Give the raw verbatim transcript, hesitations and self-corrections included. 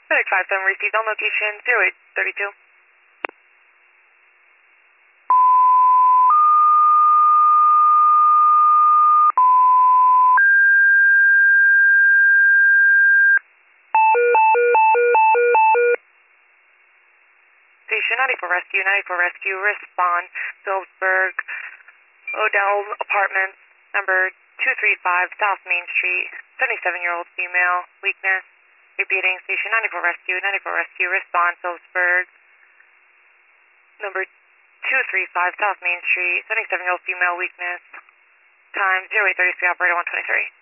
Medic five seven received on location zero eight thirty-two. Station ninety-four Rescue, ninety-four Rescue, respond, Phillipsburg, Odell Apartments, number two three five South Main Street, seventy-seven-year-old female, weakness. Repeating, Station ninety-four Rescue, ninety-four Rescue, respond, Phillipsburg, number two three five South Main Street, seventy-seven-year-old female, weakness. Time zero eight thirty-three, operator one twenty-three.